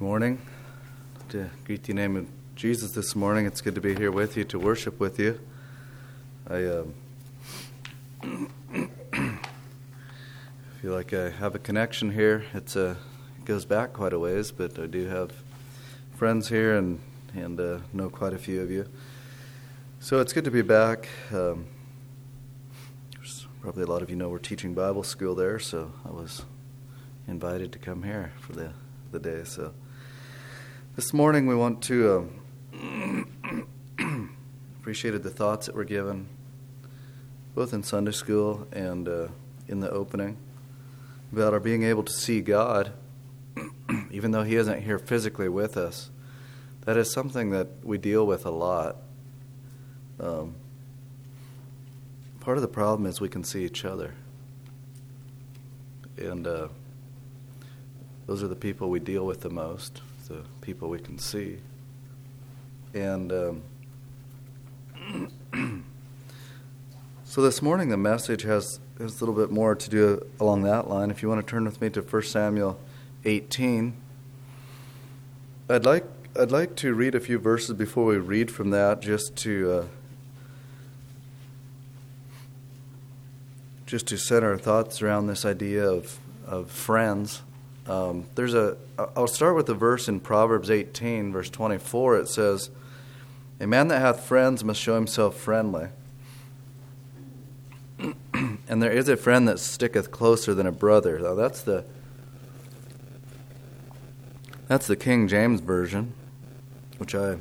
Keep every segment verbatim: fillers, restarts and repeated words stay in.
Morning. To greet you in the name of Jesus this morning. It's good to be here with you, to worship with you. I um, feel like I have a connection here. It's a, it goes back quite a ways, but I do have friends here and, and uh, know quite a few of you. So it's good to be back. Um, probably a lot of you know we're teaching Bible school there, so I was invited to come here for the, the day. So this morning we want to um, appreciated the thoughts that were given, both in Sunday school and uh, in the opening, about our being able to see God, even though He isn't here physically with us. That is something that we deal with a lot. Um, part of the problem is we can see each other. And uh, those are the people we deal with the most, the people we can see. And um, so this morning the message has, has a little bit more to do along that line. If you want to turn with me to First Samuel eighteen, I'd like I'd like to read a few verses before we read from that, just to uh, just to set our thoughts around this idea of of friends. Um, there's a. I'll start with the verse in Proverbs eighteen, verse twenty-four. It says, "A man that hath friends must show himself friendly, and there is a friend that sticketh closer than a brother." Now that's the that's the King James version, which I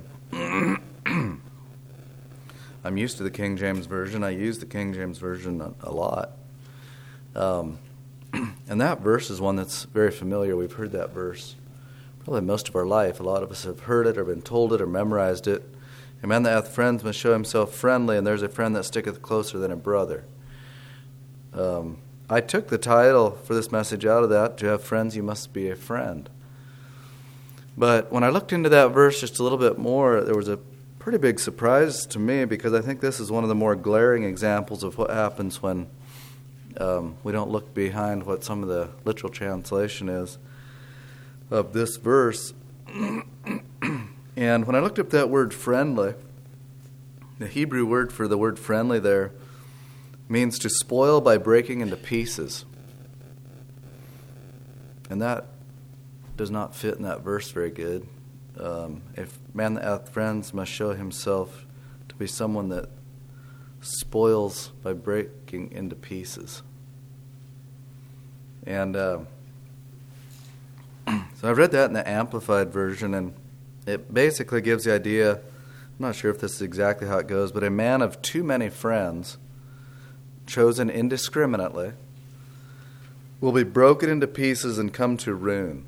I'm used to the King James version. I use the King James version a, a lot. Um, And that verse is one that's very familiar. We've heard that verse probably most of our life. A lot of us have heard it or been told it or memorized it. "A man that hath friends must show himself friendly, and there's a friend that sticketh closer than a brother." Um, I took the title for this message out of that, "To have friends, you must be a friend." But when I looked into that verse just a little bit more, there was a pretty big surprise to me, because I think this is one of the more glaring examples of what happens when Um, we don't look behind what some of the literal translation is of this verse. And when I looked up that word friendly, the Hebrew word for the word friendly there means to spoil by breaking into pieces. And that does not fit in that verse very good. Um, if man that hath friends must show himself to be someone that spoils by breaking into pieces. And uh, so I've read that in the Amplified version, and it basically gives the idea, I'm not sure if this is exactly how it goes, but a man of too many friends, chosen indiscriminately, will be broken into pieces and come to ruin.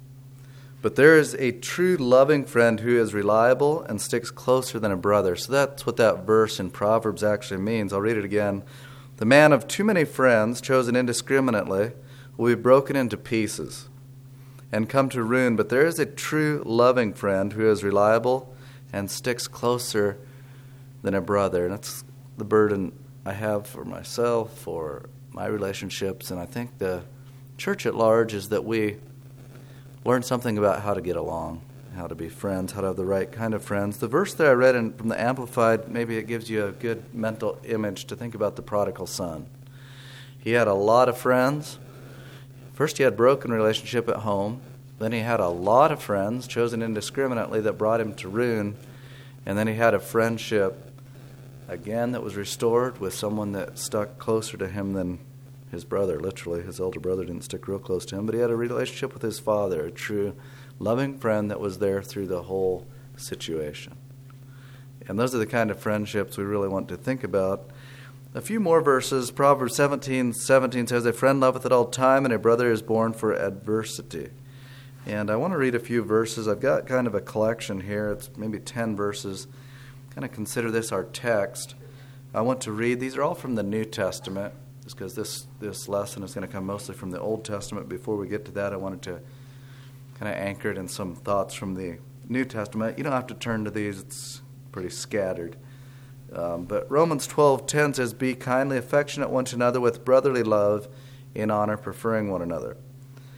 But there is a true loving friend who is reliable and sticks closer than a brother. So that's what that verse in Proverbs actually means. I'll read it again. "The man of too many friends, chosen indiscriminately, will be broken into pieces and come to ruin. But there is a true loving friend who is reliable and sticks closer than a brother." And that's the burden I have for myself, for my relationships, and I think the church at large, is that we learn something about how to get along, how to be friends, how to have the right kind of friends. The verse that I read in, from the Amplified, maybe it gives you a good mental image to think about the prodigal son. He had a lot of friends. First he had broken relationship at home. Then he had a lot of friends, chosen indiscriminately, that brought him to ruin. And then he had a friendship, again, that was restored with someone that stuck closer to him than his brother. Literally, his older brother didn't stick real close to him, but he had a relationship with his father, a true loving friend that was there through the whole situation. And those are the kind of friendships we really want to think about. A few more verses. Proverbs seventeen seventeen says, "A friend loveth at all time, and a brother is born for adversity." And I want to read a few verses. I've got kind of a collection here. It's maybe ten verses. Kind of consider this our text. I want to read. These are all from the New Testament, just because this, this lesson is going to come mostly from the Old Testament. Before we get to that, I wanted to kind of anchor it in some thoughts from the New Testament. You don't have to turn to these. It's pretty scattered. Um, but Romans twelve ten says, "Be kindly affectionate one to another with brotherly love, in honor preferring one another."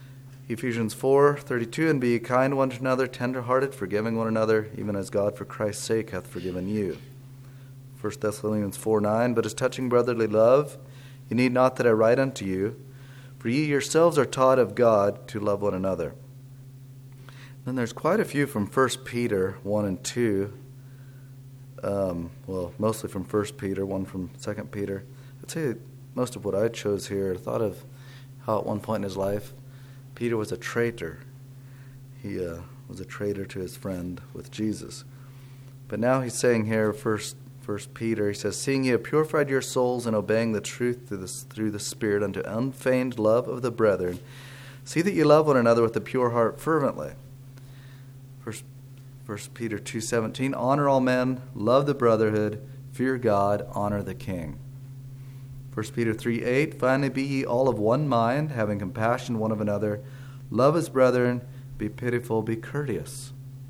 Ephesians four thirty-two, and be ye kind one to another, tender-hearted, forgiving one another, even as God for Christ's sake hath forgiven you. First Thessalonians four nine, but as touching brotherly love, ye need not that I write unto you, for ye yourselves are taught of God to love one another. Then there's quite a few from First Peter one and two. Um, well, mostly from First Peter, one from Second Peter. I'd say most of what I chose here, I thought of how at one point in his life, Peter was a traitor. He uh, was a traitor to his friend with Jesus. But now he's saying here, First First Peter, he says, seeing ye have purified your souls in obeying the truth through the, through the Spirit unto unfeigned love of the brethren, see that ye love one another with a pure heart fervently. First, First Peter two seventeen, honor all men, love the brotherhood, fear God, honor the king. First Peter three eight, finally be ye all of one mind, having compassion one of another, love as brethren, be pitiful, be courteous.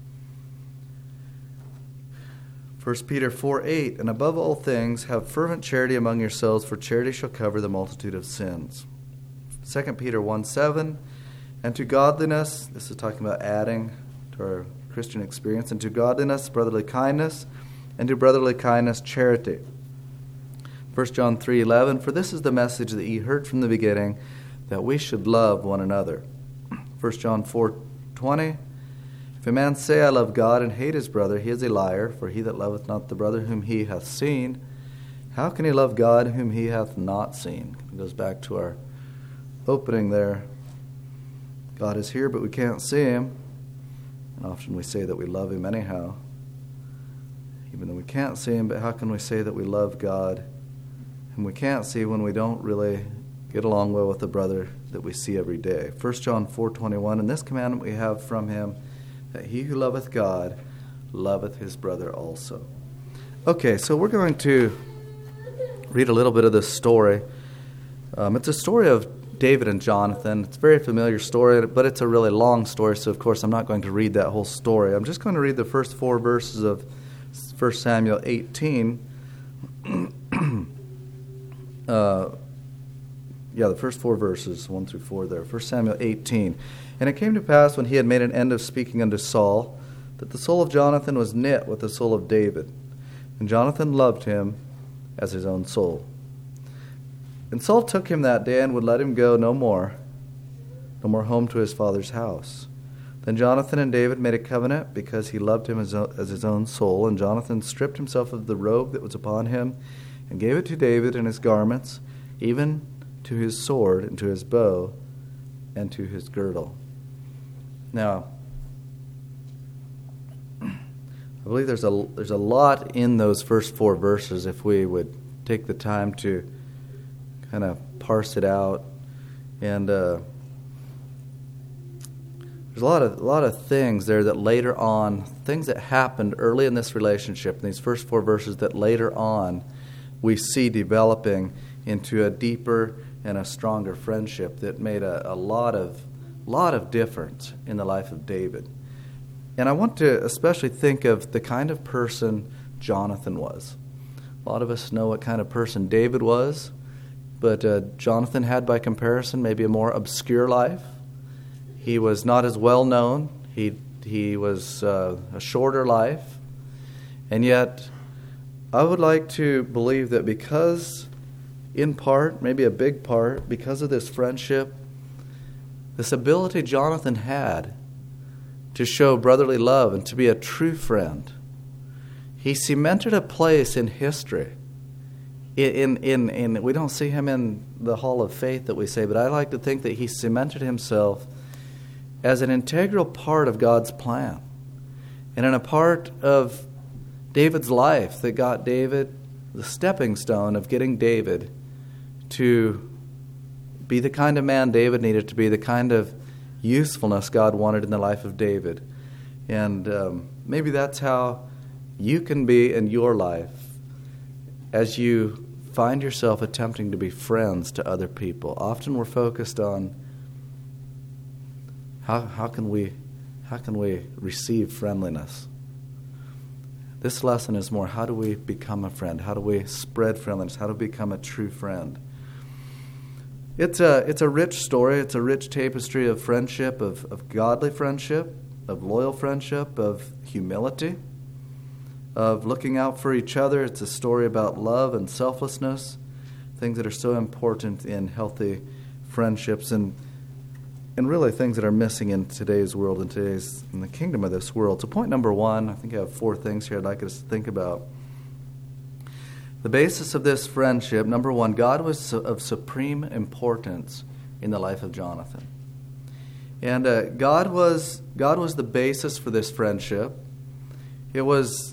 First Peter four eight, and above all things, have fervent charity among yourselves, for charity shall cover the multitude of sins. Second Peter one seven, and to godliness, this is talking about adding to our Christian experience, and to godliness, brotherly kindness, and to brotherly kindness, charity. First John three eleven, for this is the message that ye heard from the beginning, that we should love one another. First John four twenty, if a man say, I love God, and hate his brother, he is a liar, for he that loveth not the brother whom he hath seen, how can he love God whom he hath not seen? It goes back to our opening there. God is here, but we can't see him. And often we say that we love him anyhow, even though we can't see him, but how can we say that we love God whom we can't see when we don't really get along well with the brother that we see every day? First John four twenty-one, and this commandment we have from him, that he who loveth God loveth his brother also. Okay, so we're going to read a little bit of this story. Um, it's a story of David and Jonathan. It's a very familiar story, but it's a really long story, so of course I'm not going to read that whole story. I'm just going to read the first four verses of First Samuel eighteen. uh, yeah, the first four verses, one through four there. First Samuel eighteen. And it came to pass, when he had made an end of speaking unto Saul, that the soul of Jonathan was knit with the soul of David. And Jonathan loved him as his own soul. And Saul took him that day and would let him go no more, no more home to his father's house. Then Jonathan and David made a covenant, because he loved him as, as his own soul. And Jonathan stripped himself of the robe that was upon him, and gave it to David and his garments, even to his sword, and to his bow, and to his girdle. Now, I believe there's a there's a lot in those first four verses if we would take the time to kind of parse it out. And uh, there's a lot of a lot of things there that later on, things that happened early in this relationship, in these first four verses, that later on we see developing into a deeper and a stronger friendship that made a, a lot of lot of difference in the life of David. And I want to especially think of the kind of person Jonathan was. A lot of us know what kind of person David was, but uh, Jonathan had, by comparison, maybe a more obscure life. He was not as well known. He he was uh, a shorter life. And yet, I would like to believe that because, in part, maybe a big part, because of this friendship, this ability Jonathan had to show brotherly love and to be a true friend, he cemented a place in history. In, in, in, we don't see him in the hall of faith that we say, but I like to think that he cemented himself as an integral part of God's plan, and in a part of David's life that got David, the stepping stone of getting David to be the kind of man David needed to be, the kind of usefulness God wanted in the life of David. And um, maybe that's how you can be in your life as you find yourself attempting to be friends to other people. Often we're focused on how how can we how can we receive friendliness. This lesson is more, how do we become a friend? How do we spread friendliness? How do we become a true friend? It's a, it's a rich story. It's a rich tapestry of friendship, of, of godly friendship, of loyal friendship, of humility, of looking out for each other. It's a story about love and selflessness, things that are so important in healthy friendships, and and really things that are missing in today's world, in today's in the kingdom of this world. So point number one, I think I have four things here I'd like us to think about. The basis of this friendship, number one, God was of supreme importance in the life of Jonathan. And uh, God was God was the basis for this friendship. It was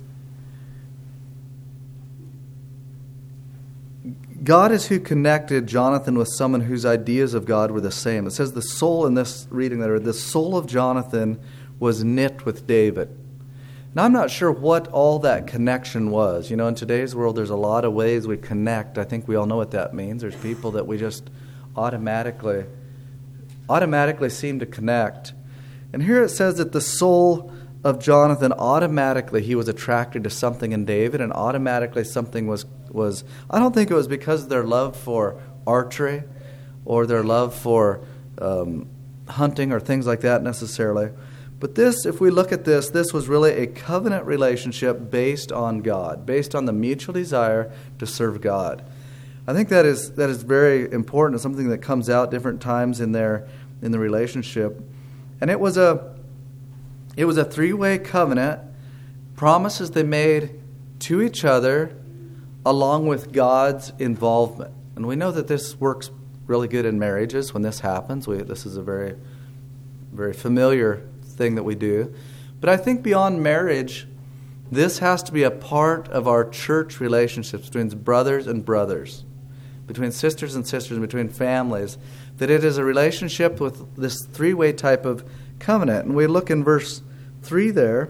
God is who connected Jonathan with someone whose ideas of God were the same. It says the soul in this reading that the soul of Jonathan was knit with David. Now, I'm not sure what all that connection was. You know, in today's world, there's a lot of ways we connect. I think we all know what that means. There's people that we just automatically, automatically seem to connect. And here it says that the soul of Jonathan, automatically he was attracted to something in David, and automatically something was, was I don't think it was because of their love for archery or their love for um, hunting or things like that necessarily. But this, if we look at this, this was really a covenant relationship based on God, based on the mutual desire to serve God. I think that is that is very important. It's something that comes out different times in their in the relationship. And it was a it was a three-way covenant, promises they made to each other along with God's involvement. And we know that this works really good in marriages when this happens. We, this is a very, very familiar thing that we do. But I think beyond marriage, this has to be a part of our church relationships between brothers and brothers, between sisters and sisters, and between families, that it is a relationship with this three-way type of covenant. And we look in verse three there,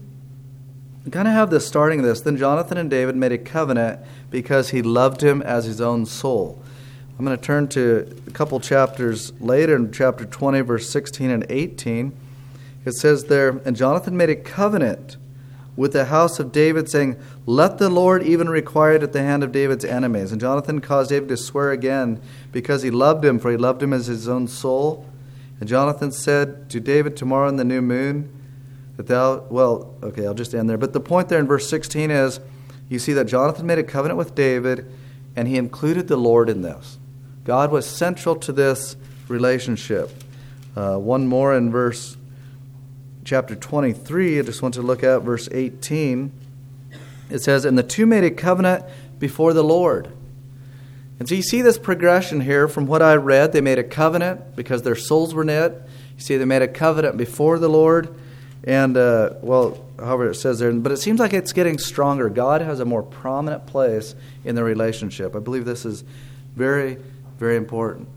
we kind of have this starting of this. Then Jonathan and David made a covenant because he loved him as his own soul. I'm going to turn to a couple chapters later, in chapter twenty, verse sixteen and eighteen. It says there, and Jonathan made a covenant with the house of David, saying, let the Lord even require it at the hand of David's enemies. And Jonathan caused David to swear again, because he loved him, for he loved him as his own soul. And Jonathan said to David, tomorrow in the new moon, that thou, well, okay, I'll just end there. But the point there in verse sixteen is, you see that Jonathan made a covenant with David, and he included the Lord in this. God was central to this relationship. Uh, one more in verse chapter twenty-three, I just want to look at verse eighteen. It says, and the two made a covenant before the Lord. And so you see this progression here from what I read. They made a covenant because their souls were knit. You see they made a covenant before the Lord. And, uh, well, however it says there. But it seems like it's getting stronger. God has a more prominent place in the relationship. I believe this is very, very important.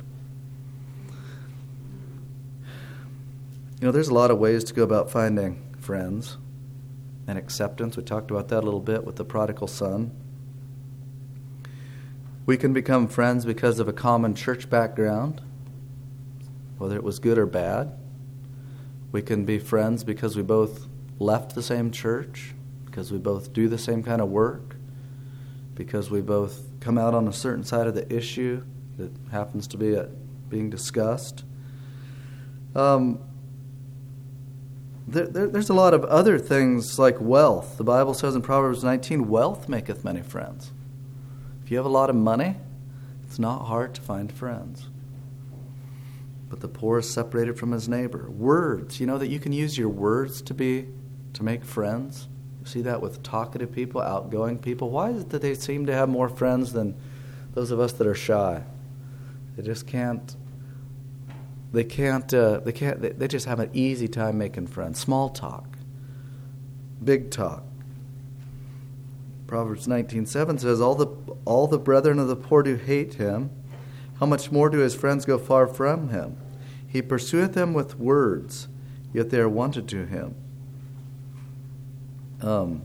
You know, there's a lot of ways to go about finding friends and acceptance. We talked about that a little bit with the prodigal son. We can become friends because of a common church background, whether it was good or bad. We can be friends because we both left the same church, because we both do the same kind of work, because we both come out on a certain side of the issue that happens to be at being discussed. Um, there, there, there's a lot of other things like wealth. The Bible says in Proverbs nineteen, wealth maketh many friends. If you have a lot of money, it's not hard to find friends. But the poor is separated from his neighbor. Words, you know that you can use your words to be to make friends. You see that with talkative people, outgoing people. Why is it that they seem to have more friends than those of us that are shy? They just can't. They can't. Uh, they can't. They, they just have an easy time making friends. Small talk, big talk. Proverbs nineteen seven says, "All the all the brethren of the poor do hate him. How much more do his friends go far from him? He pursueth them with words, yet they are wanted to him." Um,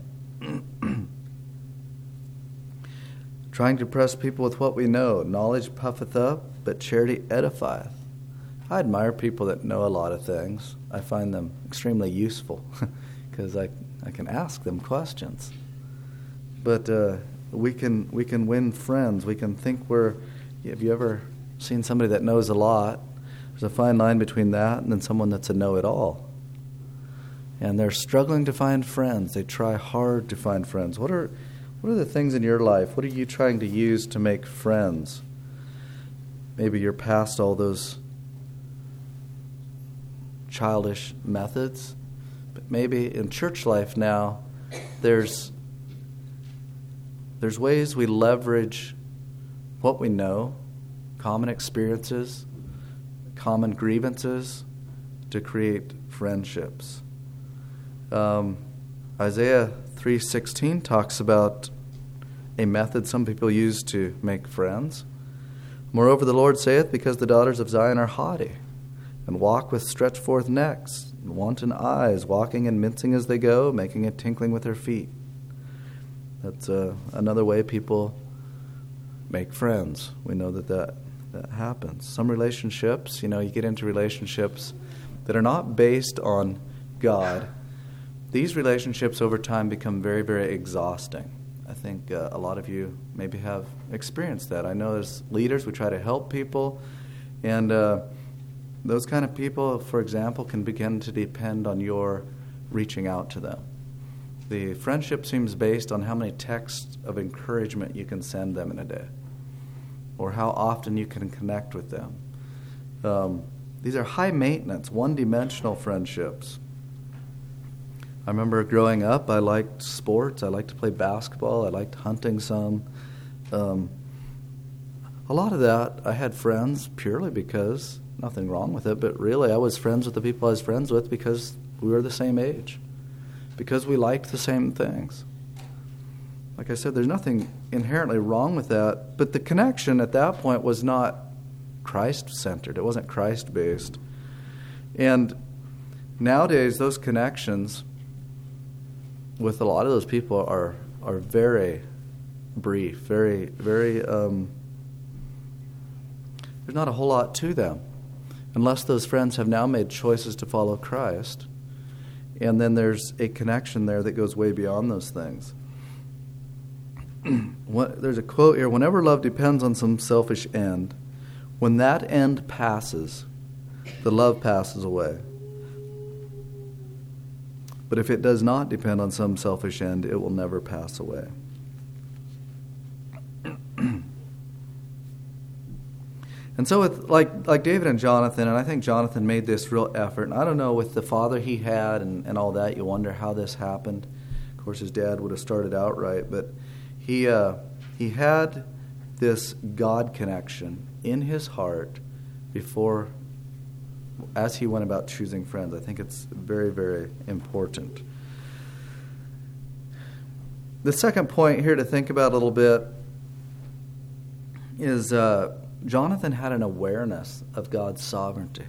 trying to press people with what we know. Knowledge puffeth up, but charity edifieth. I admire people that know a lot of things. I find them extremely useful because I I can ask them questions. But uh, we can we can win friends. We can think we're. Have you ever seen somebody that knows a lot. There's a fine line between that and then someone that's a know-it-all. And they're struggling to find friends. They try hard to find friends. What are what are the things in your life? What are you trying to use to make friends? Maybe you're past all those childish methods. But maybe in church life now, there's there's ways we leverage what we know, common experiences, common grievances, to create friendships. Um, Isaiah three sixteen talks about a method some people use to make friends. Moreover, the Lord saith, because the daughters of Zion are haughty, and walk with stretched forth necks, and wanton eyes, walking and mincing as they go, making a tinkling with their feet. That's uh, another way people make friends. We know that, that that happens. Some relationships, you know, you get into relationships that are not based on God. These relationships over time become very, very exhausting. I think uh, a lot of you maybe have experienced that. I know as leaders we try to help people, and uh, those kind of people, for example, can begin to depend on your reaching out to them. The friendship seems based on how many texts of encouragement you can send them in a day, or how often you can connect with them. Um, these are high-maintenance, one-dimensional friendships. I remember growing up, I liked sports. I liked to play basketball. I liked hunting some. Um, a lot of that, I had friends purely because, nothing wrong with it, but really I was friends with the people I was friends with because we were the same age, because we liked the same things. Like I said, there's nothing inherently wrong with that, but the connection at that point was not Christ-centered. It wasn't Christ-based. And nowadays, those connections with a lot of those people are are very brief, very, very, um, there's not a whole lot to them, unless those friends have now made choices to follow Christ. And then there's a connection there that goes way beyond those things. What, there's a quote here, whenever love depends on some selfish end, when that end passes, the love passes away. But if it does not depend on some selfish end, it will never pass away. And so with like like David and Jonathan, and I think Jonathan made this real effort, and I don't know, with the father he had and, and all that, you wonder how this happened. Of course, his dad would have started out right, but he uh, he had this God connection in his heart before, as he went about choosing friends. I think it's very, very important. The second point here to think about a little bit is uh, Jonathan had an awareness of God's sovereignty.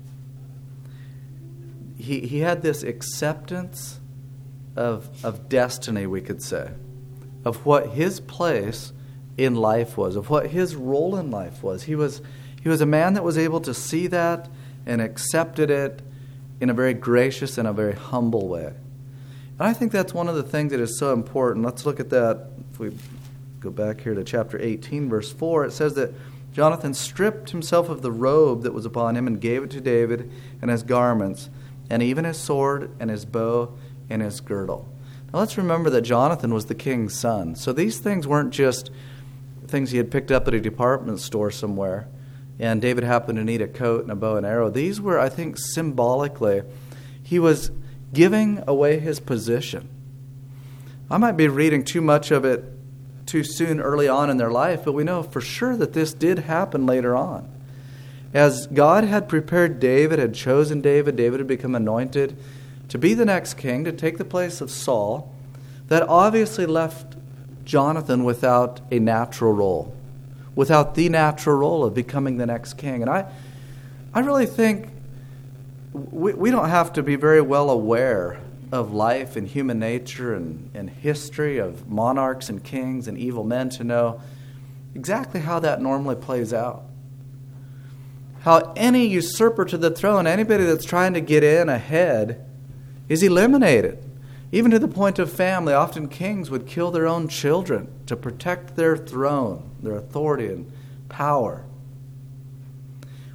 He he had this acceptance of of destiny, we could say, of what his place in life was, of what his role in life was. He was he was a man that was able to see that and accepted it in a very gracious and a very humble way. And I think that's one of the things that is so important. Let's look at that. If we go back here to chapter eighteen, verse four, it says that Jonathan stripped himself of the robe that was upon him and gave it to David and his garments, and even his sword and his bow and his girdle. Now let's remember that Jonathan was the king's son. So these things weren't just things he had picked up at a department store somewhere, and David happened to need a coat and a bow and arrow. These were, I think, symbolically, he was giving away his position. I might be reading too much of it too soon early on in their life, but we know for sure that this did happen later on. As God had prepared David, had chosen David, David had become anointed to be the next king, to take the place of Saul, that obviously left Jonathan without a natural role, without the natural role of becoming the next king. And I I really think we, we don't have to be very well aware of life and human nature and, and history of monarchs and kings and evil men to know exactly how that normally plays out. How any usurper to the throne, anybody that's trying to get in ahead, is eliminated. Even to the point of family, often kings would kill their own children to protect their throne, their authority and power.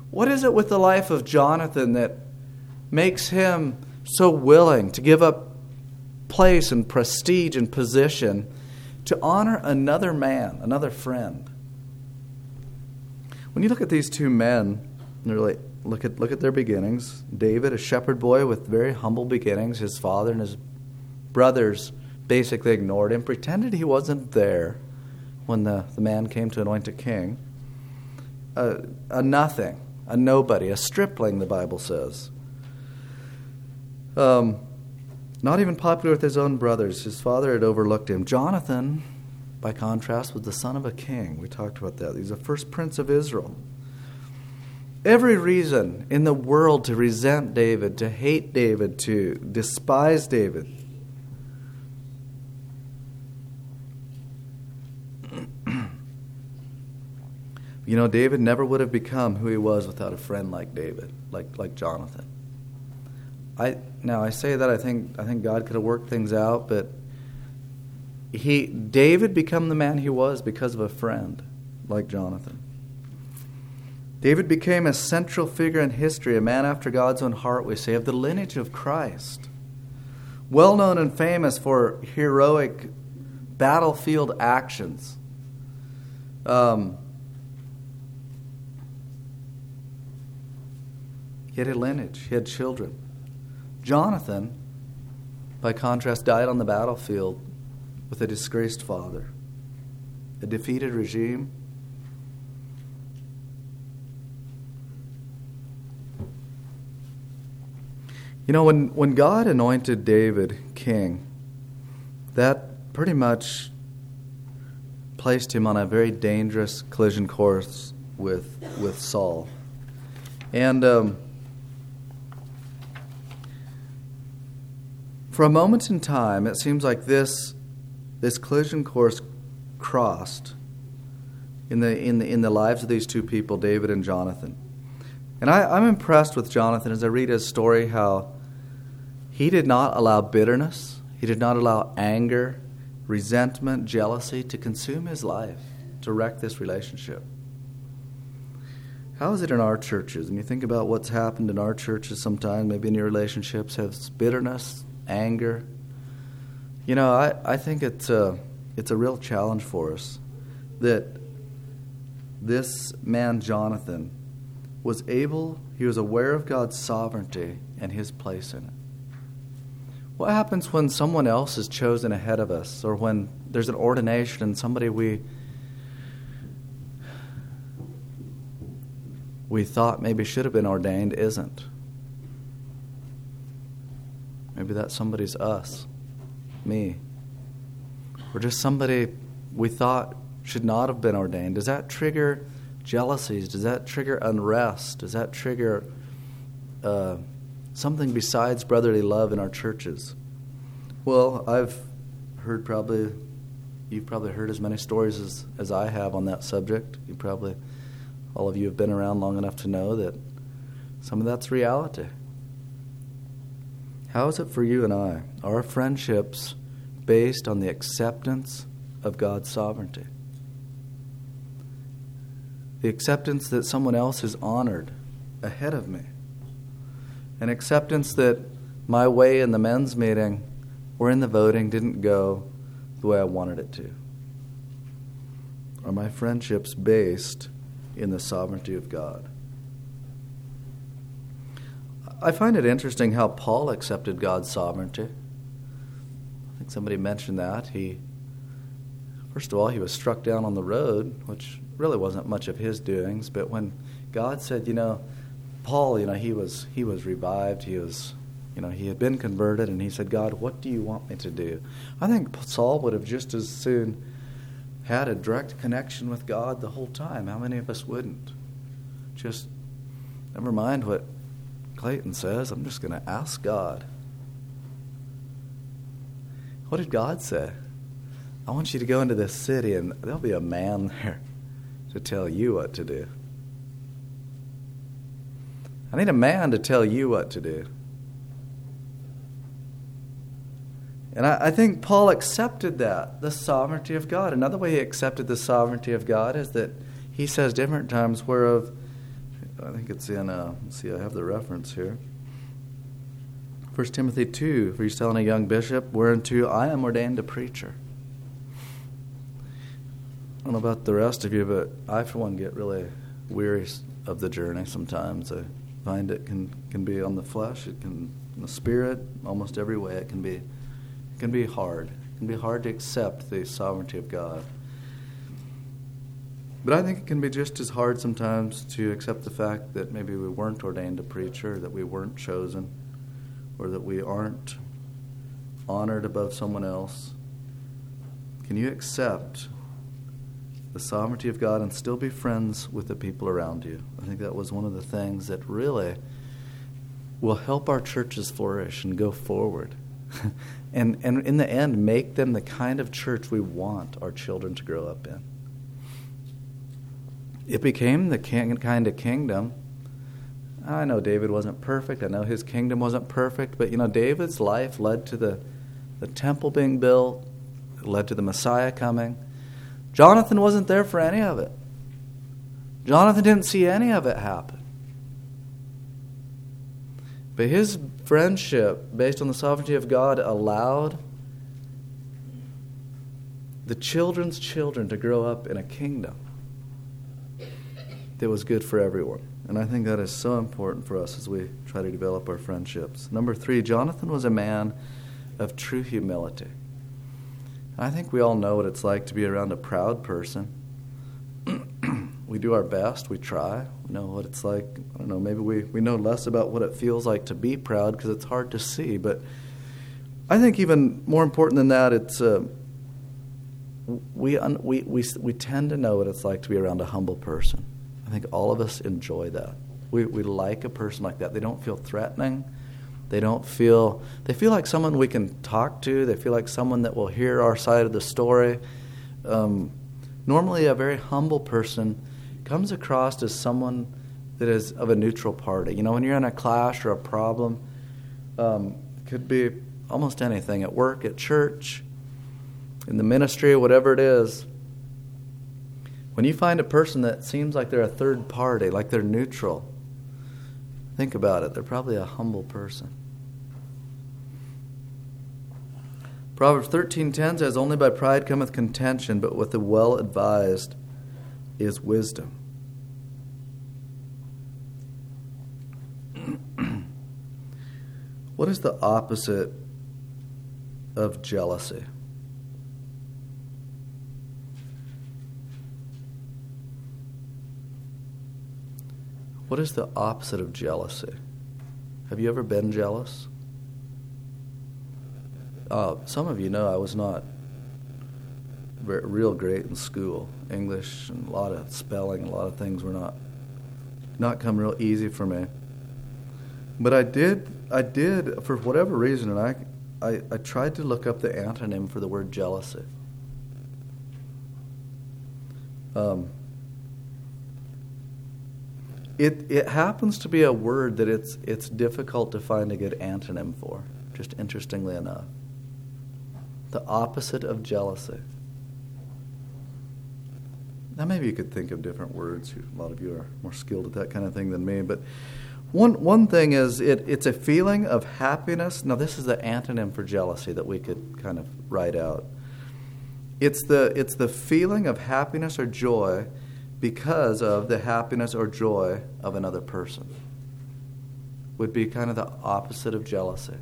What is it with the life of Jonathan that makes him so willing to give up place and prestige and position to honor another man, another friend? When you look at these two men, really look at look at their beginnings. David, a shepherd boy with very humble beginnings. His father and his brothers basically ignored him, pretended he wasn't there when the, the man came to anoint a king. Uh, a nothing, a nobody, a stripling, the Bible says. Um, not even popular with his own brothers. His father had overlooked him. Jonathan, by contrast, was the son of a king. We talked about that. He's the first prince of Israel. Every reason in the world to resent David, to hate David, to despise David. You know, David never would have become who he was without a friend like David, like like Jonathan. I now I say that I think I think God could have worked things out, but he David became the man he was because of a friend like Jonathan. David became a central figure in history, a man after God's own heart, we say, of the lineage of Christ. Well known and famous for heroic battlefield actions. Um, he had a lineage. He had children. Jonathan, by contrast, died on the battlefield with a disgraced father, a defeated regime. You know, when, when God anointed David king, that pretty much placed him on a very dangerous collision course with with Saul. And um, for a moment in time, it seems like this this collision course crossed in the in the in the lives of these two people, David and Jonathan. And I, I'm impressed with Jonathan as I read his story, how he did not allow bitterness, he did not allow anger, resentment, jealousy to consume his life, to wreck this relationship. How is it in our churches? And you think about what's happened in our churches sometimes, maybe in your relationships, has bitterness, anger. You know, I, I think it's a, it's a real challenge for us that this man, Jonathan, was able, he was aware of God's sovereignty and his place in it. What happens when someone else is chosen ahead of us, or when there's an ordination and somebody we we thought maybe should have been ordained isn't? Maybe that somebody's us, me, or just somebody we thought should not have been ordained. Does that trigger jealousies? Does that trigger unrest? Does that trigger uh, something besides brotherly love in our churches? Well, I've heard probably, you've probably heard as many stories as, as I have on that subject. You probably, all of you have been around long enough to know that some of that's reality. How is it for you and I? Are our friendships based on the acceptance of God's sovereignty? The acceptance that someone else is honored ahead of me. An acceptance that my way in the men's meeting or in the voting didn't go the way I wanted it to. Are my friendships based in the sovereignty of God? I find it interesting how Paul accepted God's sovereignty. I think somebody mentioned that. He, first of all, he was struck down on the road, which really wasn't much of his doings, but when God said, you know, Paul, you know, he was he was revived. He was, you know, he had been converted, and he said, God, what do you want me to do? I think Saul would have just as soon had a direct connection with God the whole time. How many of us wouldn't? Just, never mind what Clayton says, I'm just going to ask God. What did God say? I want you to go into this city, and there'll be a man there to tell you what to do. I need a man to tell you what to do. And I, I think Paul accepted that, the sovereignty of God. Another way he accepted the sovereignty of God is that he says different times whereof I think it's in, uh, let's see, I have the reference here. First Timothy two, for he's telling a young bishop, whereunto I am ordained a preacher. I don't know about the rest of you, but I, for one, get really weary of the journey sometimes. I find it can, can be on the flesh, it can, in the spirit, almost every way. It can be, it can be hard. It can be hard to accept the sovereignty of God. But I think it can be just as hard sometimes to accept the fact that maybe we weren't ordained a preacher, that we weren't chosen, or that we aren't honored above someone else. Can you accept the sovereignty of God and still be friends with the people around you? I think that was one of the things that really will help our churches flourish and go forward. and and in the end, make them the kind of church we want our children to grow up in. It became the king, kind of kingdom. I know David wasn't perfect. I know his kingdom wasn't perfect. But, you know, David's life led to the, the temple being built. It led to the Messiah coming. Jonathan wasn't there for any of it. Jonathan didn't see any of it happen. But his friendship, based on the sovereignty of God, allowed the children's children to grow up in a kingdom that was good for everyone. And I think that is so important for us as we try to develop our friendships. Number three, Jonathan was a man of true humility. I think we all know what it's like to be around a proud person. We do our best. We try. We know what it's like. I don't know, maybe we, we know less about what it feels like to be proud because it's hard to see. But I think even more important than that, it's uh, we, un, we, we, we tend to know what it's like to be around a humble person. I think all of us enjoy that. We we like a person like that. They don't feel threatening. They don't feel, they feel like someone we can talk to. They feel like someone that will hear our side of the story. Um, normally a very humble person comes across as someone that is of a neutral party. You know, when you're in a clash or a problem, um, it could be almost anything, at work, at church, in the ministry, whatever it is. When you find a person that seems like they're a third party, like they're neutral, think about it. They're probably a humble person. Proverbs thirteen ten says, only by pride cometh contention, but with the well-advised is wisdom. What is the opposite of jealousy? What is the opposite of jealousy? Have you ever been jealous? Uh, some of you know I was not very, real great in school. English and a lot of spelling, a lot of things were not not come real easy for me. But I did, I did for whatever reason, and I, I, I tried to look up the antonym for the word jealousy. Um. It it happens to be a word that it's it's difficult to find a good antonym for, just interestingly enough. The opposite of jealousy. Now maybe you could think of different words. A lot of you are more skilled at that kind of thing than me. But one one thing is it it's a feeling of happiness. Now this is the antonym for jealousy that we could kind of write out. It's the it's the feeling of happiness or joy because of the happiness or joy of another person. Would be kind of the opposite of jealousy.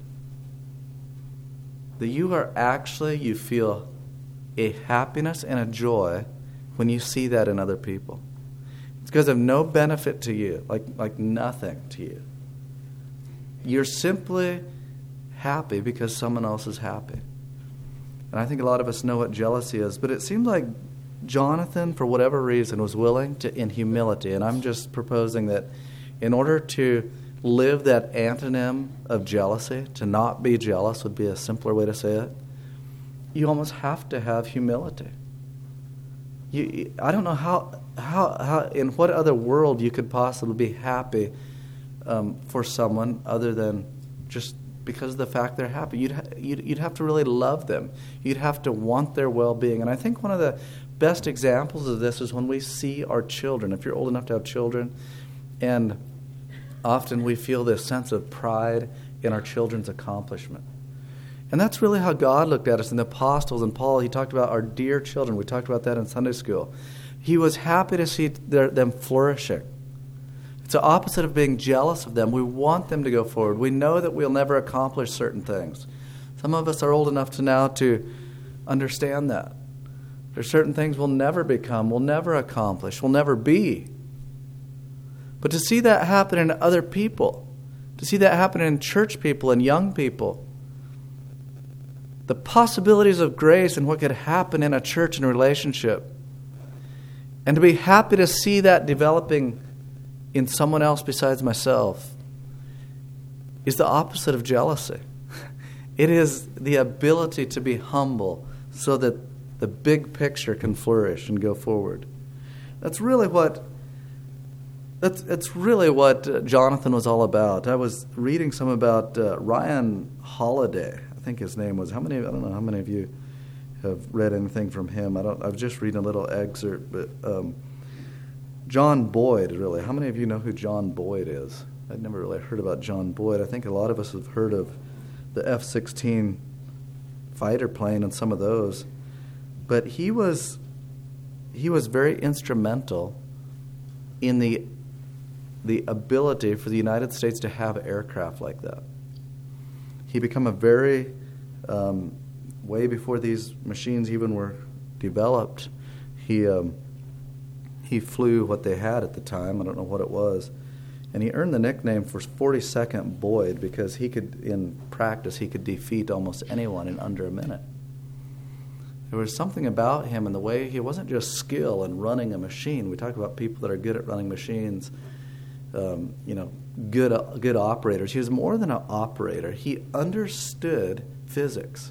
That you are actually, you feel a happiness and a joy when you see that in other people. It's because of no benefit to you, like like nothing to you. You're simply happy because someone else is happy. And I think a lot of us know what jealousy is, but it seems like Jonathan, for whatever reason, was willing to, in humility, and I'm just proposing that in order to live that antonym of jealousy, to not be jealous would be a simpler way to say it, you almost have to have humility. You, I don't know how, how, how, in what other world you could possibly be happy um, for someone other than just because of the fact they're happy. You'd, ha- you'd, you'd have to really love them. You'd have to want their well-being. And I think one of the best examples of this is when we see our children. If you're old enough to have children, And often we feel this sense of pride in our children's accomplishment. And that's really how God looked at us in the apostles. And Paul, he talked about our dear children. We talked about that in Sunday school. He was happy to see their, them flourishing. It's the opposite of being jealous of them. We want them to go forward. We know that we'll never accomplish certain things. Some of us are old enough to now to understand that. There's certain things we'll never become, we'll never accomplish, we'll never be. But to see that happen in other people, to see that happen in church people and young people, the possibilities of grace and what could happen in a church and relationship, and to be happy to see that developing in someone else besides myself, is the opposite of jealousy. It is the ability to be humble so that the big picture can flourish and go forward. That's really what that's that's really what uh, Jonathan was all about. I was reading some about uh, Ryan Holiday. I think his name was. How many? I don't know how many of you have read anything from him. I don't. I was just reading a little excerpt, but um, John Boyd. Really, how many of you know who John Boyd is? I'd never really heard about John Boyd. I think a lot of us have heard of the F sixteen fighter plane and some of those, but he was he was very instrumental in the the ability for the United States to have aircraft like that. He became a very um, way before these machines even were developed. He um, he flew what they had at the time. I don't know what it was. And he earned the nickname for forty-second Boyd because he could, in practice, he could defeat almost anyone in under a minute. There was something about him and the way he wasn't just skill in running a machine. We talk about people that are good at running machines, um, you know, good good operators. He was more than an operator. He understood physics.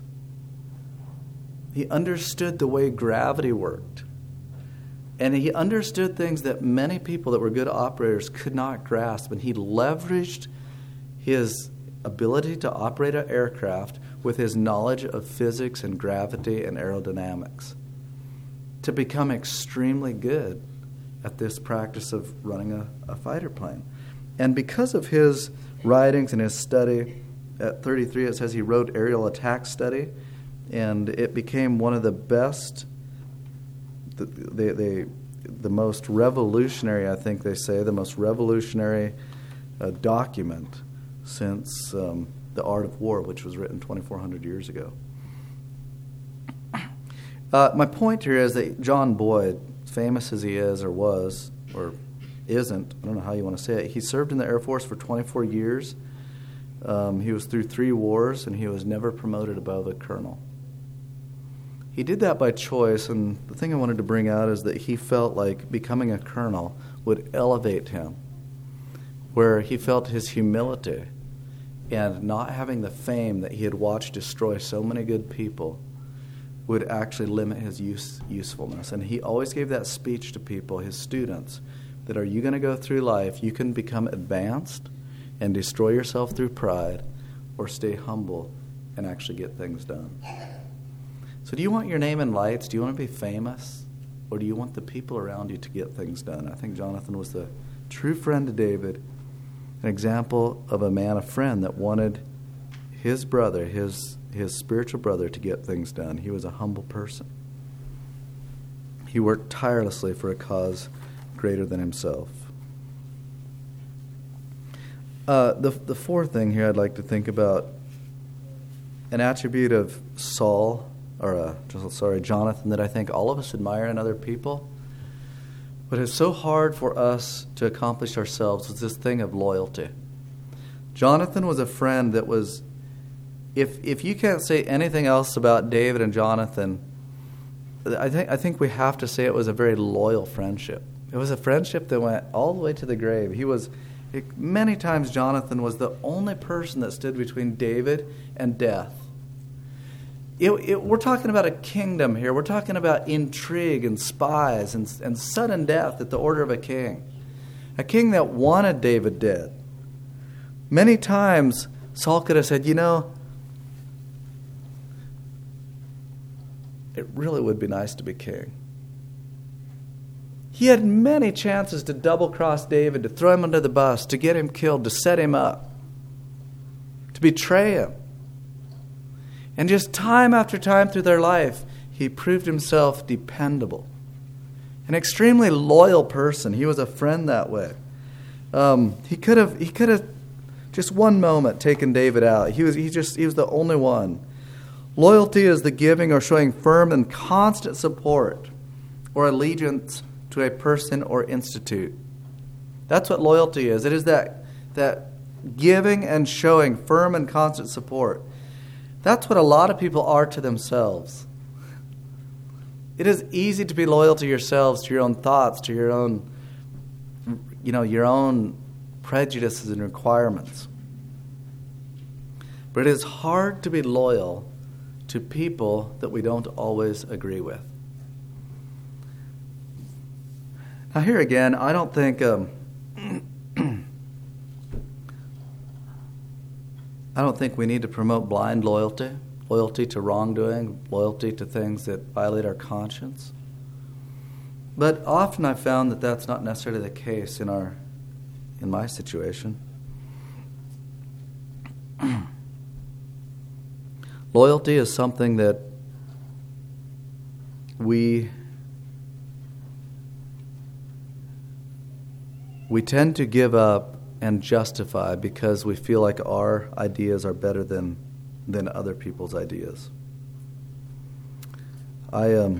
He understood the way gravity worked. And he understood things that many people that were good operators could not grasp. And he leveraged his ability to operate an aircraft with his knowledge of physics and gravity and aerodynamics to become extremely good at this practice of running a, a fighter plane. And because of his writings and his study, at thirty-three it says he wrote Aerial Attack Study, and it became one of the best... The, the, the, the most revolutionary, I think they say, the most revolutionary uh, document since um, The Art of War, which was written twenty-four hundred years ago. Uh, my point here is that John Boyd, famous as he is or was, or isn't, I don't know how you want to say it, he served in the Air Force for twenty-four years. Um, he was through three wars, and he was never promoted above a colonel. He did that by choice, and the thing I wanted to bring out is that he felt like becoming a colonel would elevate him, where he felt his humility and not having the fame that he had watched destroy so many good people would actually limit his use, usefulness. And he always gave that speech to people, his students, that are you going to go through life, you can become advanced and destroy yourself through pride, or stay humble and actually get things done. So do you want your name in lights? Do you want to be famous? Or do you want the people around you to get things done? I think Jonathan was the true friend to David, an example of a man, a friend that wanted his brother, his, his spiritual brother, to get things done. He was a humble person. He worked tirelessly for a cause greater than himself. Uh, the, the fourth thing here I'd like to think about, an attribute of Saul, or uh, just, sorry, Jonathan, that I think all of us admire in other people, but it's so hard for us to accomplish ourselves, is this thing of loyalty. Jonathan was a friend that was, if if you can't say anything else about David and Jonathan, I think I think we have to say it was a very loyal friendship. It was a friendship that went all the way to the grave. He was, it, many times Jonathan was the only person that stood between David and death. It, it, we're talking about a kingdom here. We're talking about intrigue and spies and, and sudden death at the order of a king. A king that wanted David dead. Many times Saul could have said, you know, it really would be nice to be king. He had many chances to double-cross David, to throw him under the bus, to get him killed, to set him up, to betray him. And just time after time through their life, he proved himself dependable. An extremely loyal person. He was a friend that way. Um, he could have he could have just one moment taken David out. He was he just he was the only one. Loyalty is the giving or showing firm and constant support or allegiance to a person or institute. That's what loyalty is. It is that that giving and showing firm and constant support. That's what a lot of people are to themselves. It is easy to be loyal to yourselves, to your own thoughts, to your own, you know, your own prejudices and requirements. But it is hard to be loyal to people that we don't always agree with. Now here again, I don't think um, I don't think we need to promote blind loyalty, loyalty to wrongdoing, loyalty to things that violate our conscience. But often I've found that that's not necessarily the case in our, in my situation. Loyalty is something that we we tend to give up and justify because we feel like our ideas are better than than other people's ideas. I um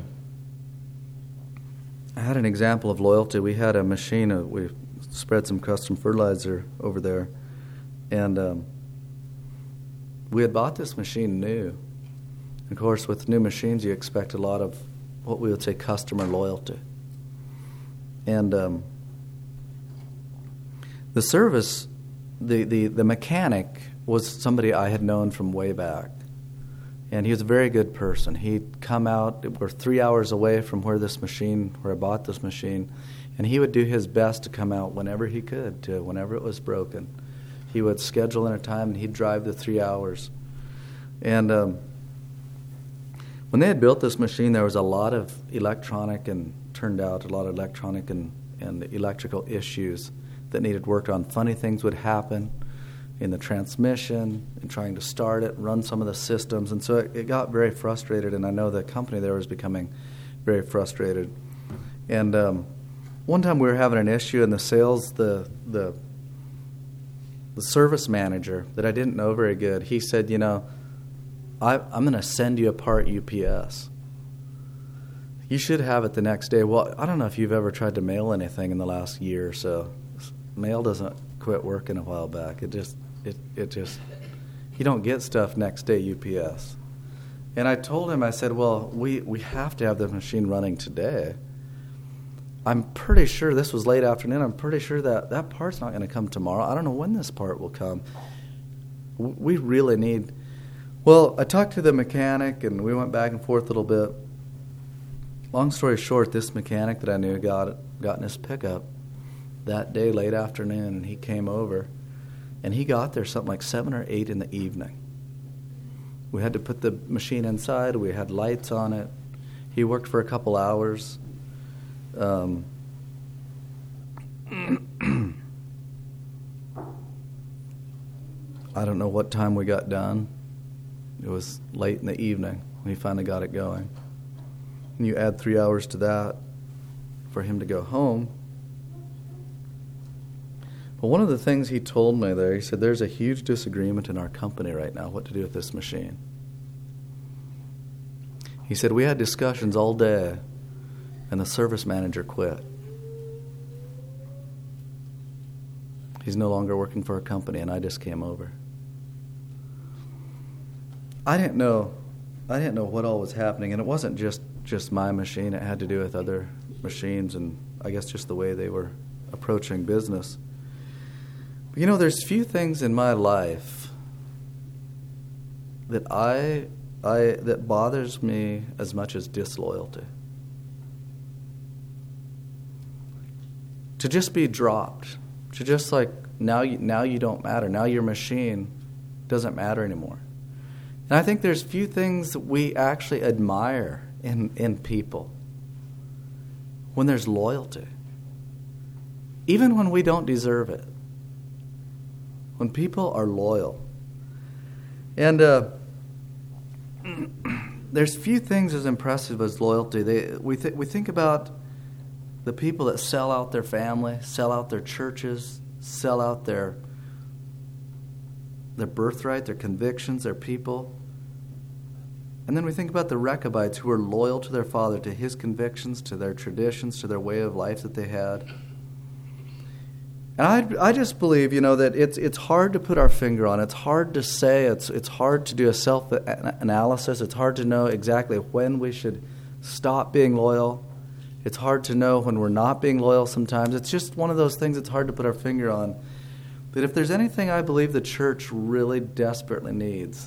I had an example of loyalty. We had a machine. Uh, we spread some custom fertilizer over there, and um, we had bought this machine new. Of course, with new machines, you expect a lot of what we would say customer loyalty. And um, the service, the, the, the mechanic was somebody I had known from way back. And he was a very good person. He'd come out, we're three hours away from where this machine, where I bought this machine, and he would do his best to come out whenever he could, to whenever it was broken. He would schedule in a time, and he'd drive the three hours. And um, when they had built this machine, there was a lot of electronic and turned out a lot of electronic and, and electrical issues that needed work on. Funny things would happen in the transmission and trying to start it, run some of the systems. And so it, it got very frustrated, and I know the company there was becoming very frustrated. And um, one time we were having an issue, and the sales, the the the service manager that I didn't know very good, he said, you know, I, I'm going to send you a part U P S. You should have it the next day. Well, I don't know if you've ever tried to mail anything in the last year or so. Mail doesn't quit working a while back. It just, it, it just, you don't get stuff next day U P S. And I told him, I said, well, we, we have to have the machine running today. I'm pretty sure, this was late afternoon, I'm pretty sure that that part's not going to come tomorrow. I don't know when this part will come. We really need... Well, I talked to the mechanic, and we went back and forth a little bit. Long story short, this mechanic that I knew got, got in his pickup that day, late afternoon, and he came over, and he got there something like seven or eight in the evening. We had to put the machine inside. We had lights on it. He worked for a couple hours. Um, I don't know what time we got done. It was late in the evening when he finally got it going. And you add three hours to that for him to go home. But one of the things he told me there, he said, there's a huge disagreement in our company right now what to do with this machine. He said, we had discussions all day, and the service manager quit. He's no longer working for a company, and I just came over. I didn't know, I didn't know what all was happening, and it wasn't just, just my machine. It had to do with other machines, and I guess just the way they were approaching business. But you know, there's few things in my life that I, I that bothers me as much as disloyalty. To just be dropped, to just like now you, now you don't matter. Now your machine doesn't matter anymore. And I think there's few things that we actually admire in, in people. when there's loyalty. Even when we don't deserve it. When people are loyal. And uh, there's few things as impressive as loyalty. They, we, th- we think about the people that sell out their family, sell out their churches, sell out their, their birthright, their convictions, their people. And then we think about the Rechabites who were loyal to their father, to his convictions, to their traditions, to their way of life that they had. And I, I just believe, you know, that it's it's hard to put our finger on. It's hard to say. It's it's hard to do a self-analysis. It's hard to know exactly when we should stop being loyal. It's hard to know when we're not being loyal sometimes. It's just one of those things it's hard to put our finger on. But if there's anything I believe the church really desperately needs,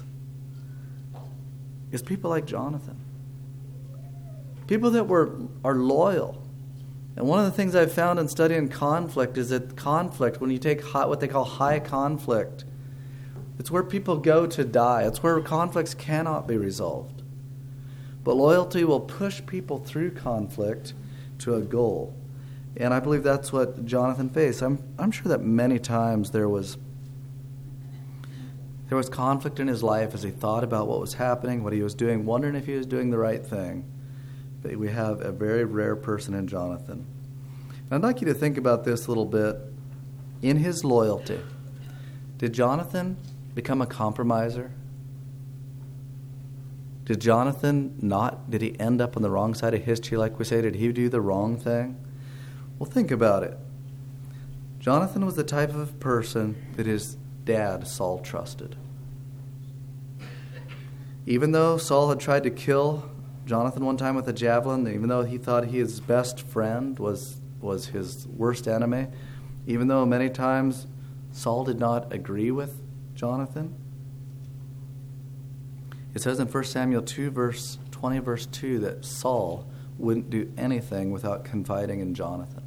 is people like Jonathan. People that were are loyal. And one of the things I've found in studying conflict is that conflict, when you take high, what they call high conflict, it's where people go to die. It's where conflicts cannot be resolved. But loyalty will push people through conflict to a goal. And I believe that's what Jonathan faced. I'm I'm sure that many times there was there was conflict in his life as he thought about what was happening, what he was doing, wondering if he was doing the right thing. But we have a very rare person in Jonathan. And I'd like you to think about this a little bit. In his loyalty, did Jonathan become a compromiser? Did Jonathan not, did he end up on the wrong side of history, like we say? Did he do the wrong thing? Well, think about it. Jonathan was the type of person that his dad, Saul, trusted. Even though Saul had tried to kill Jonathan one time with a javelin, even though he thought his best friend was, was his worst enemy, even though many times Saul did not agree with Jonathan, it says in First Samuel two, verse twenty, verse two, that Saul wouldn't do anything without confiding in Jonathan.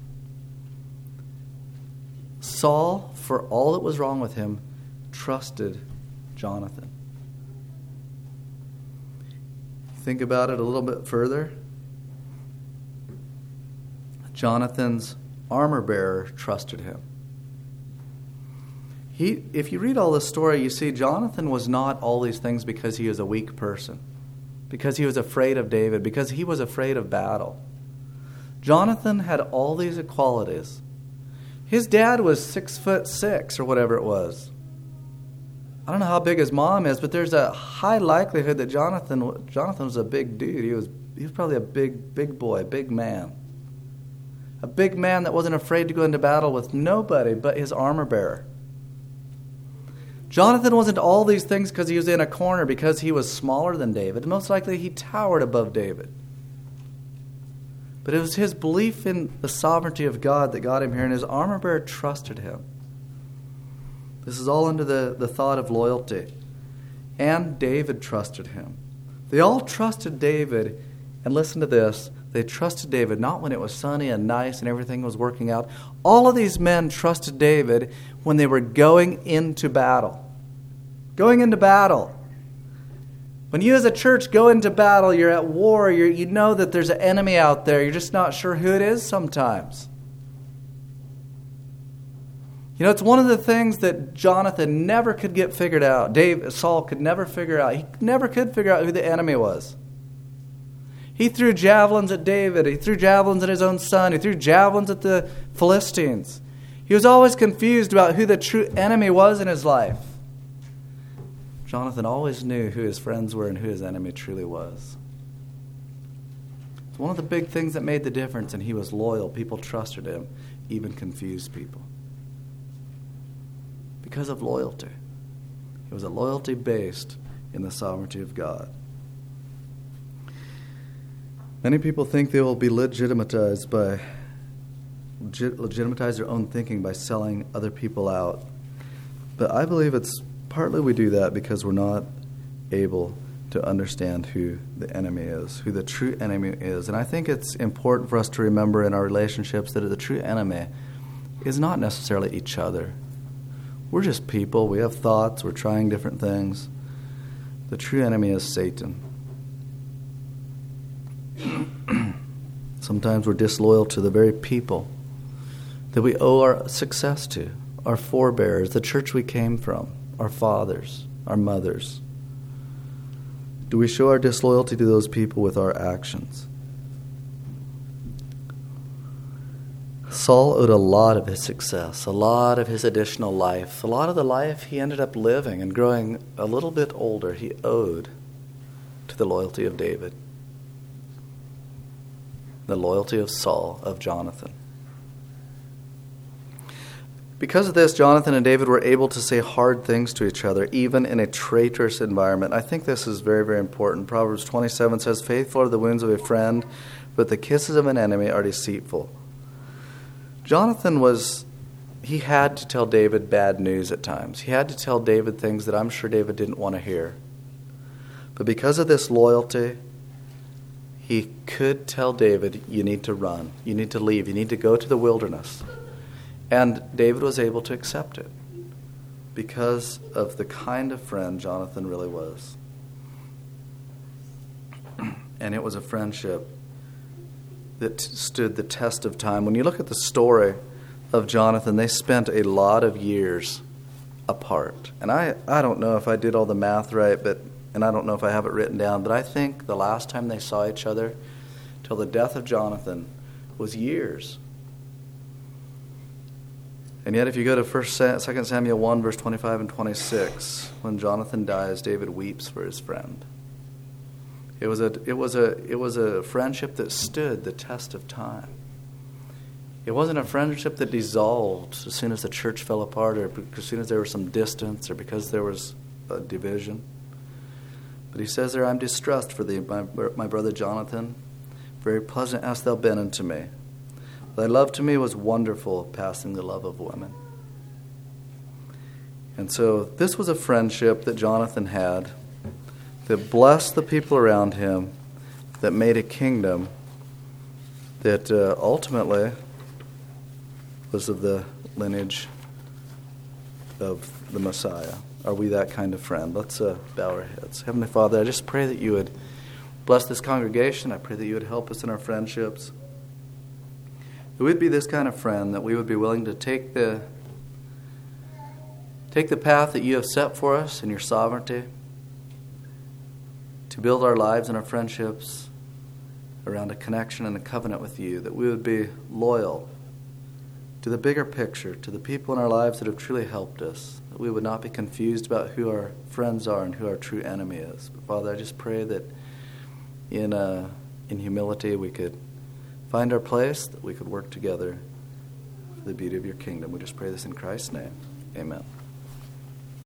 Saul, for all that was wrong with him, trusted Jonathan. Think about it a little bit further. Jonathan's armor bearer trusted him. He, if you read all this story, you see Jonathan was not all these things because he was a weak person, because he was afraid of David, because he was afraid of battle. Jonathan had all these qualities. His dad was six foot six or whatever it was. I don't know how big his mom is, but there's a high likelihood that Jonathan Jonathan was a big dude. He was he was probably a big big boy, big man. A big man that wasn't afraid to go into battle with nobody but his armor bearer. Jonathan wasn't all these things because he was in a corner, because he was smaller than David. Most likely he towered above David. But it was his belief in the sovereignty of God that got him here, and his armor bearer trusted him. This is all under the, the thought of loyalty. And David trusted him. They all trusted David, and listen to this, they trusted David not when it was sunny and nice and everything was working out. All of these men trusted David when they were going into battle. Going into battle. When you as a church go into battle, you're at war, you're, you know that there's an enemy out there, you're just not sure who it is sometimes. You know, it's one of the things that Jonathan never could get figured out. Dave, Saul could never figure out. He never could figure out who the enemy was. He threw javelins at David. He threw javelins at his own son. He threw javelins at the Philistines. He was always confused about who the true enemy was in his life. Jonathan always knew who his friends were and who his enemy truly was. It's one of the big things that made the difference, and he was loyal. People trusted him, even confused people. Because of loyalty. It was a loyalty based in the sovereignty of God. Many people think they will be legitimatized by legitimatize their own thinking by selling other people out. But I believe it's partly we do that because we're not able to understand who the enemy is, who the true enemy is. And I think it's important for us to remember in our relationships that the true enemy is not necessarily each other. We're just people. We have thoughts. We're trying different things. The true enemy is Satan. Sometimes we're disloyal to the very people that we owe our success to, our forebears, the church we came from, our fathers, our mothers. Do we show our disloyalty to those people with our actions? Saul owed a lot of his success, a lot of his additional life, a lot of the life he ended up living and growing a little bit older, he owed to the loyalty of David, the loyalty of Saul, of Jonathan. Because of this, Jonathan and David were able to say hard things to each other, even in a traitorous environment. I think this is very, very important. Proverbs twenty-seven says, "Faithful are the wounds of a friend, but the kisses of an enemy are deceitful." Jonathan was, he had to tell David bad news at times. He had to tell David things that I'm sure David didn't want to hear. But because of this loyalty, he could tell David, you need to run, you need to leave, you need to go to the wilderness. And David was able to accept it because of the kind of friend Jonathan really was. And it was a friendship that stood the test of time. When you look at the story of Jonathan, they spent a lot of years apart. And I, I don't know if I did all the math right, but and I don't know if I have it written down, but I think the last time they saw each other till the death of Jonathan was years. And yet if you go to First, Second Samuel one, verse twenty-five and twenty-six, when Jonathan dies, David weeps for his friend. It was a it was a it was a friendship that stood the test of time. It wasn't a friendship that dissolved as soon as the church fell apart, or as soon as there was some distance, or because there was a division. But he says there, "I'm distressed for thee, my, my brother Jonathan. Very pleasant hast thou been unto me. Thy love to me was wonderful, passing the love of women." And so this was a friendship that Jonathan had that blessed the people around him, that made a kingdom that uh, ultimately was of the lineage of the Messiah. Are we that kind of friend? Let's uh, bow our heads. Heavenly Father, I just pray that you would bless this congregation. I pray that you would help us in our friendships. That we'd be this kind of friend, that we would be willing to take the take the path that you have set for us in your sovereignty, to build our lives and our friendships around a connection and a covenant with you, that we would be loyal to the bigger picture, to the people in our lives that have truly helped us, that we would not be confused about who our friends are and who our true enemy is. But Father, I just pray that in uh, in humility we could find our place, that we could work together for the beauty of your kingdom. We just pray this in Christ's name. Amen.